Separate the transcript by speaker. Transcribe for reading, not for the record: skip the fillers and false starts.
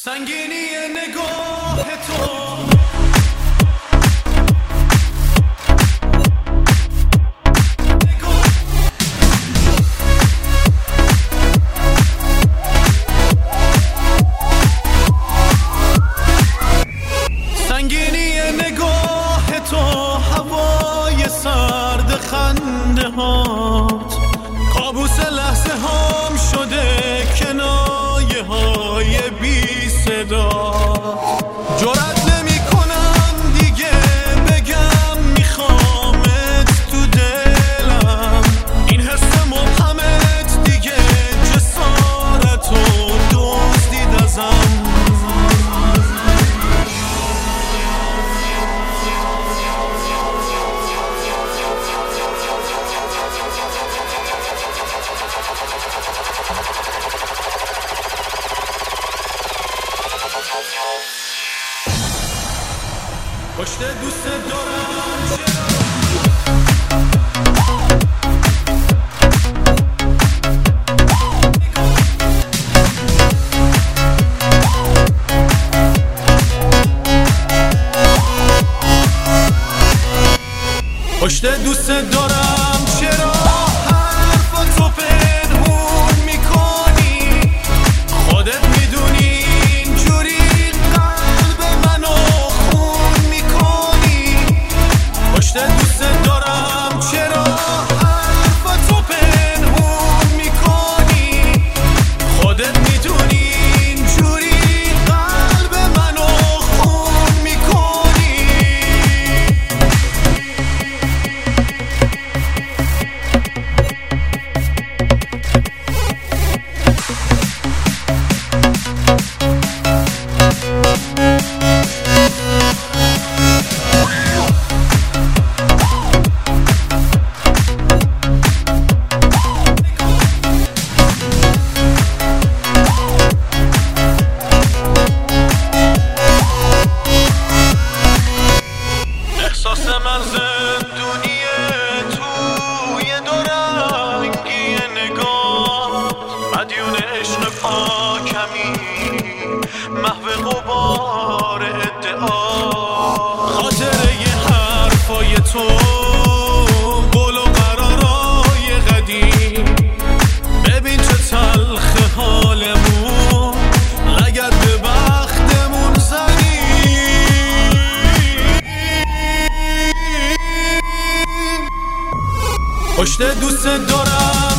Speaker 1: سنگینی نگاه تو سنگینی نگاه تو هوای سرد خنده هات کابوس لحظه هام شده کنایه های بی صدا جرأت نمی کنم دیگه بگم میخوامت تو دلم این حس مبهمت دیگه جسارتو دزدید ازم پشت دوست دارم پشت دوست دارم چرا حرفاتو پنهون میکنی خودت میدونی اینجوری قلب منو خون میکنی پشت دوست دارم چرا حرفاتو پنهون میکنی خودت میدونی اینجوری قلب منو خون میکنی احساس من زندونیه توی دو رنگی نگاه مدیون عشق پاکمی محو غبار ادعا خاطره ی حرفای تو قول و قرارای قدیم ببین چه تلخ حالمون لگد به بختمون زدی پشت دوست دارم